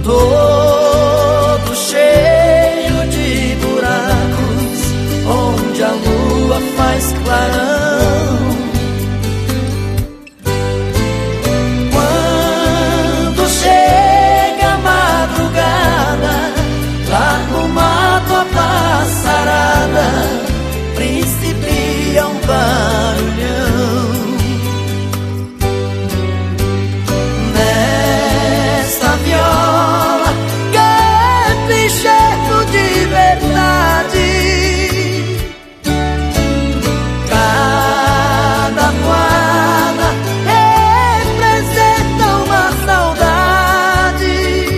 todo cheio de buracos, onde a lua faz clarão. Quando chega a madrugada, lá no mato a passarada principia um barulhão. Nessa viola capricheiro de verdade, cada moada representa uma saudade.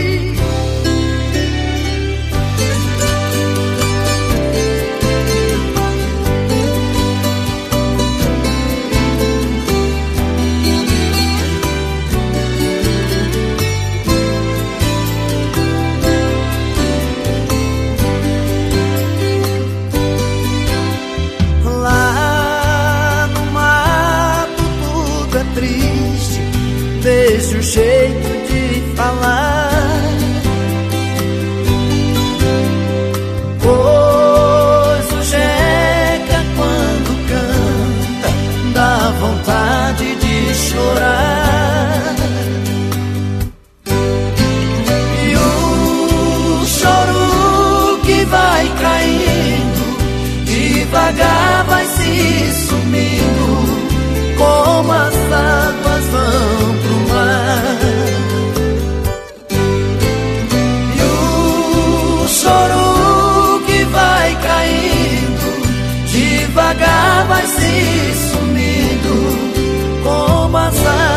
Lá no mato tudo é triste, desde o jeito de falar, pois o jeca quando canta dá vontade de chorar. E o choro que vai caindo devagar vai se sumindo, como as águas vão pro mar. E o choro que vai caindo devagar vai se sumindo, como as águas